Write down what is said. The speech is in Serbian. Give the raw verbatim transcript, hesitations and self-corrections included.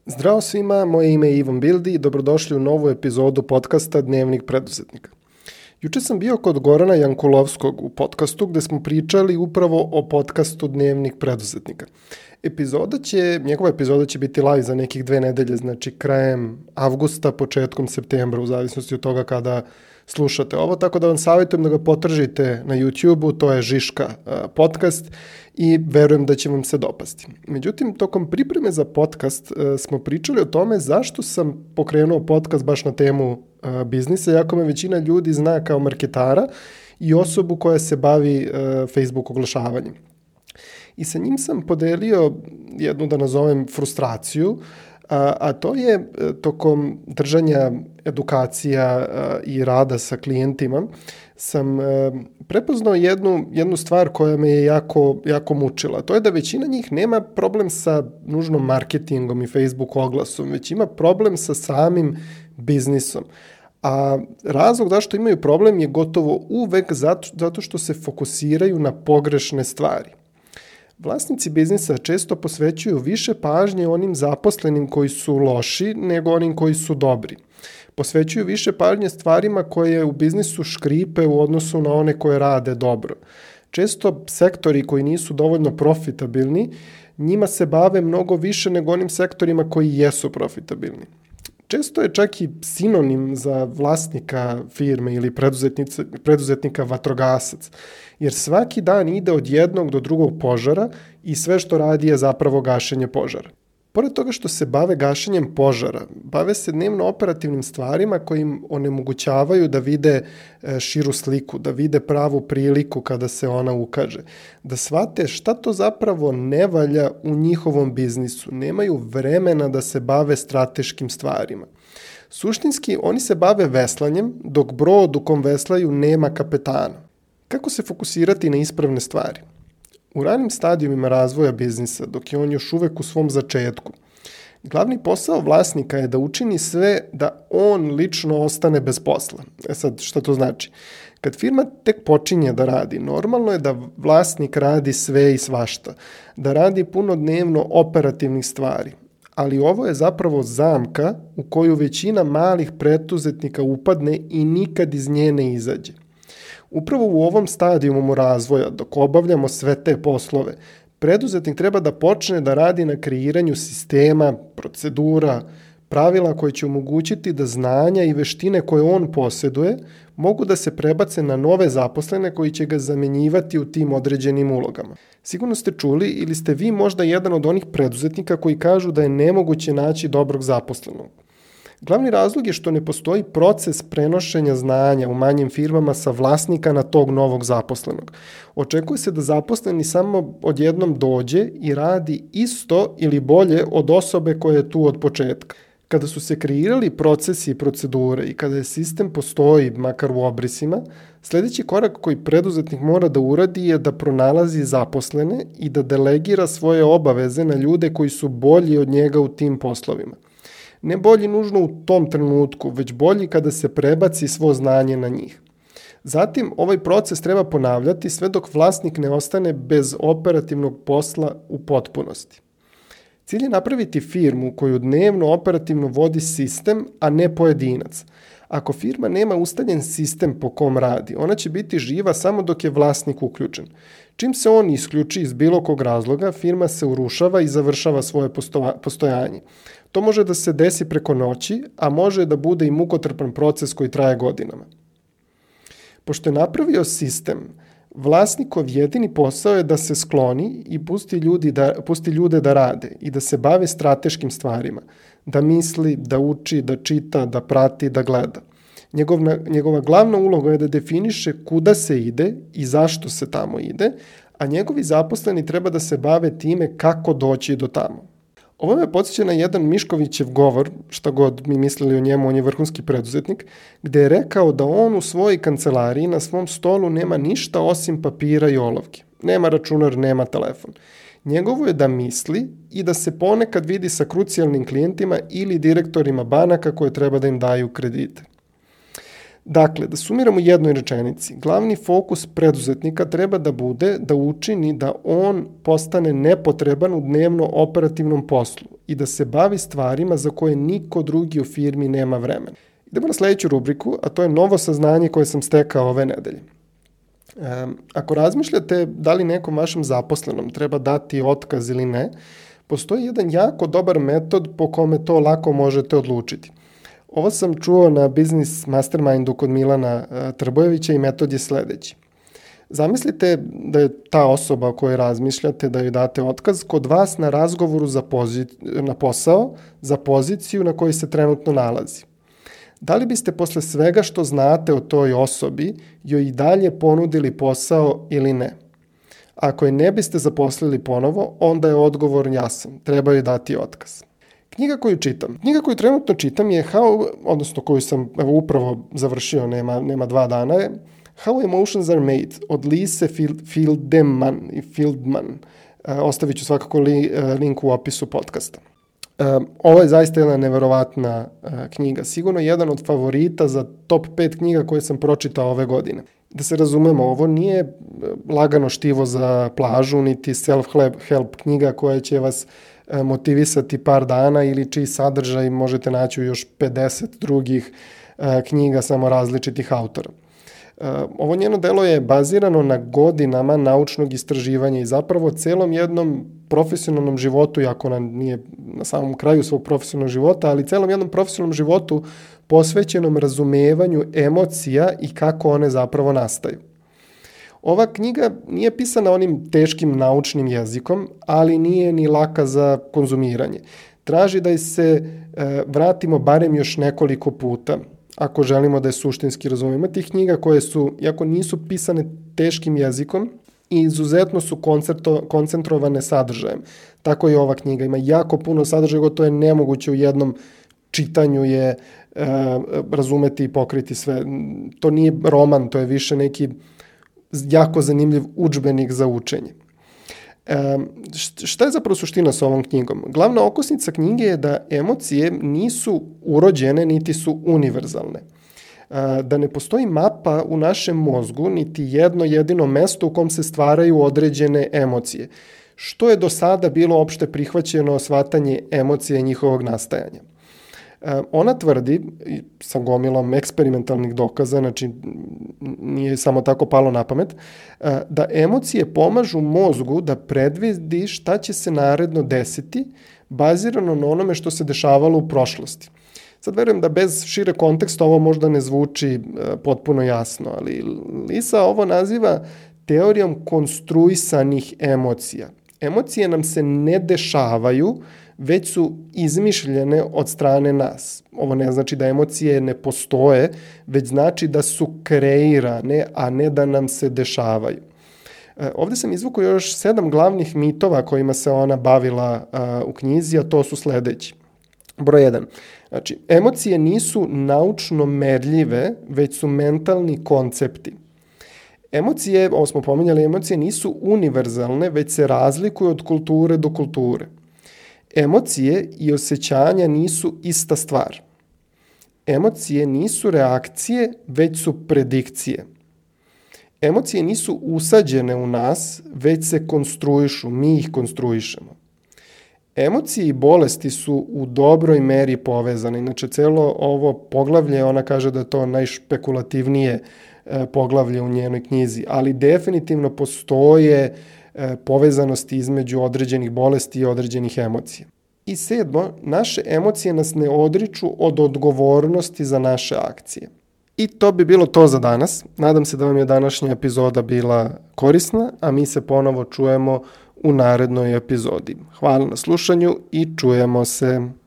Zdravo svima, moje ime je Ivan Bildi i dobrodošli u novu epizodu podcasta Dnevnik preduzetnika. Juče sam bio kod Gorana Jankulovskog u podcastu gde smo pričali upravo o podcastu Dnevnik preduzetnika. Epizoda će, njegova epizoda će biti live za nekih dve nedelje, znači krajem avgusta, početkom septembra, u zavisnosti od toga kada slušate ovo, tako da vam savjetujem da ga potržite na YouTube-u, to je Žiška podcast i verujem da će vam se dopasti. Međutim, tokom pripreme za podcast smo pričali o tome zašto sam pokrenuo podcast baš na temu biznisa, jako me većina ljudi zna kao marketara i osobu koja se bavi Facebook oglašavanjem. I sa njim sam podelio jednu, da nazovem, frustraciju, a, a to je tokom držanja edukacija a, i rada sa klijentima sam a, prepoznao jednu, jednu stvar koja me je jako, jako mučila. To je da većina njih nema problem sa nužno marketingom i Facebook oglasom, već ima problem sa samim biznisom. A razlog zašto imaju problem je gotovo uvek zato, zato što se fokusiraju na pogrešne stvari. Vlasnici biznisa često posvećuju više pažnje onim zaposlenim koji su loši nego onim koji su dobri. Posvećuju više pažnje stvarima koje u biznisu škripe u odnosu na one koje rade dobro. Često sektori koji nisu dovoljno profitabilni, njima se bave mnogo više nego onim sektorima koji jesu profitabilni. Često je čak i sinonim za vlasnika firme ili preduzetnika vatrogasac, jer svaki dan ide od jednog do drugog požara i sve što radi je zapravo gašenje požara. Pored toga što se bave gašenjem požara, bave se dnevno operativnim stvarima koji im onemogućavaju da vide širu sliku, da vide pravu priliku kada se ona ukaže, da shvate šta to zapravo ne valja u njihovom biznisu, nemaju vremena da se bave strateškim stvarima. Suštinski, oni se bave veslanjem, dok brod u kom veslaju nema kapetana. Kako se fokusirati na ispravne stvari? U ranim stadijumima razvoja biznisa, dok je on još uvek u svom začetku, glavni posao vlasnika je da učini sve da on lično ostane bez posla. E sad, šta to znači? Kad firma tek počinje da radi, normalno je da vlasnik radi sve i svašta, da radi puno dnevno operativnih stvari. Ali ovo je zapravo zamka u koju većina malih preduzetnika upadne i nikad iz nje ne izađe. Upravo u ovom stadijumu razvoja, dok obavljamo sve te poslove, preduzetnik treba da počne da radi na kreiranju sistema, procedura, pravila koje će omogućiti da znanja i veštine koje on posjeduje mogu da se prebace na nove zaposlene koji će ga zamenjivati u tim određenim ulogama. Sigurno ste čuli ili ste vi možda jedan od onih preduzetnika koji kažu da je nemoguće naći dobrog zaposlenog. Glavni razlog je što ne postoji proces prenošenja znanja u manjim firmama sa vlasnika na tog novog zaposlenog. Očekuje se da zaposleni samo odjednom dođe i radi isto ili bolje od osobe koja je tu od početka. Kada su se kreirali procesi i procedure i kada je sistem postoji, makar u obrisima, sljedeći korak koji preduzetnik mora da uradi je da pronalazi zaposlene i da delegira svoje obaveze na ljude koji su bolji od njega u tim poslovima. Ne bolji nužno u tom trenutku, već bolji kada se prebaci svo znanje na njih. Zatim, ovaj proces treba ponavljati sve dok vlasnik ne ostane bez operativnog posla u potpunosti. Cilj je napraviti firmu koju dnevno operativno vodi sistem, a ne pojedinac. Ako firma nema ustaljen sistem po kom radi, ona će biti živa samo dok je vlasnik uključen. Čim se on isključi iz bilo kog razloga, firma se urušava i završava svoje postojanje. To može da se desi preko noći, a može da bude i mukotrpan proces koji traje godinama. Pošto je napravio sistem, vlasnikov jedini posao je da se skloni i pusti, ljudi da, pusti ljude da rade i da se bave strateškim stvarima, da misli, da uči, da čita, da prati, da gleda. Njegova, njegova glavna uloga je da definiše kuda se ide i zašto se tamo ide, a njegovi zaposleni treba da se bave time kako doći do tamo. Ovo me podsjeća na jedan Miškovićev govor, šta god mi mislili o njemu, on je vrhunski preduzetnik, gde je rekao da on u svojoj kancelariji na svom stolu nema ništa osim papira i olovke. Nema računar, nema telefon. Njegovo je da misli i da se ponekad vidi sa krucijalnim klijentima ili direktorima banaka koje treba da im daju kredite. Dakle, da sumiramo u jednoj rečenici, glavni fokus preduzetnika treba da bude da učini da on postane nepotreban u dnevno operativnom poslu i da se bavi stvarima za koje niko drugi u firmi nema vremena. Idemo na sledeću rubriku, a to je novo saznanje koje sam stekao ove nedelje. E, ako razmišljate da li nekom vašem zaposlenom treba dati otkaz ili ne, postoji jedan jako dobar metod po kome to lako možete odlučiti. Ovo sam čuo na Business Mastermindu kod Milana Trbojevića i metod je sledeći. Zamislite da je ta osoba o kojoj razmišljate da joj date otkaz kod vas na razgovoru za pozi- na posao za poziciju na kojoj se trenutno nalazi. Da li biste posle svega što znate o toj osobi joj i dalje ponudili posao ili ne? Ako je ne biste zaposlili ponovo, onda je odgovor jasan, treba joj dati otkaz. Knjiga koju čitam. Knjiga koju trenutno čitam je How, odnosno koju sam evo, upravo završio, nema, nema dva dana, je How Emotions Are Made od Lise Fieldman. i Fieldman. Uh, ostavit ću svakako li, uh, link u opisu podcasta. Uh, ovo je zaista jedna neverovatna uh, knjiga. Sigurno jedan od favorita za top pet knjiga koje sam pročitao ove godine. Da se razumemo, ovo nije lagano štivo za plažu, niti self-help knjiga koja će vas motivisati par dana ili čiji sadržaj možete naći u još pedeset drugih e, knjiga samo različitih autora. E, ovo njeno delo je bazirano na godinama naučnog istraživanja i zapravo celom jednom profesionalnom životu, iako ona nije na samom kraju svog profesionalnog života, ali celom jednom profesionalnom životu posvećenom razumevanju emocija i kako one zapravo nastaju. Ova knjiga nije pisana onim teškim naučnim jezikom, ali nije ni laka za konzumiranje. Traži da se e, vratimo barem još nekoliko puta, ako želimo da je suštinski razumemo. Tih knjiga koje su, iako nisu pisane teškim jezikom, izuzetno su koncentrovane sadržajem. Tako i ova knjiga. Ima jako puno sadržaja, gotovo je nemoguće u jednom čitanju je e, razumeti i pokriti sve. To nije roman, to je više neki jako zanimljiv udžbenik za učenje. E, šta je zapravo suština sa ovom knjigom? Glavna okosnica knjige je da emocije nisu urođene niti su univerzalne. E, da ne postoji mapa u našem mozgu niti jedno jedino mesto u kom se stvaraju određene emocije. Što je do sada bilo opšte prihvaćeno shvatanje emocije i njihovog nastajanja. Ona tvrdi, sa gomilom eksperimentalnih dokaza, znači nije samo tako palo na pamet, da emocije pomažu mozgu da predvidi šta će se naredno desiti, bazirano na onome što se dešavalo u prošlosti. Sad verujem da bez šire konteksta ovo možda ne zvuči potpuno jasno, ali Lisa ovo naziva teorijom konstruisanih emocija. Emocije nam se ne dešavaju, već su izmišljene od strane nas. Ovo ne znači da emocije ne postoje, već znači da su kreirane, a ne da nam se dešavaju. E, ovdje sam izvukao još sedam glavnih mitova kojima se ona bavila a, u knjizi, a to su sledeći. Broj jedan. Znači, emocije nisu naučno merljive, već su mentalni koncepti. Emocije, ovo smo pominjali, emocije nisu univerzalne, već se razlikuju od kulture do kulture. Emocije i osjećanja nisu ista stvar. Emocije nisu reakcije, već su predikcije. Emocije nisu usađene u nas, već se konstruišu, mi ih konstruišemo. Emocije i bolesti su u dobroj meri povezane. Inače, celo ovo poglavlje, ona kaže da je to najšpekulativnije poglavlje u njenoj knjizi, ali definitivno postoje povezanosti između određenih bolesti i određenih emocija. I sedmo, naše emocije nas ne odriču od odgovornosti za naše akcije. I to bi bilo to za danas. Nadam se da vam je današnja epizoda bila korisna, a mi se ponovo čujemo u narednoj epizodi. Hvala na slušanju i čujemo se.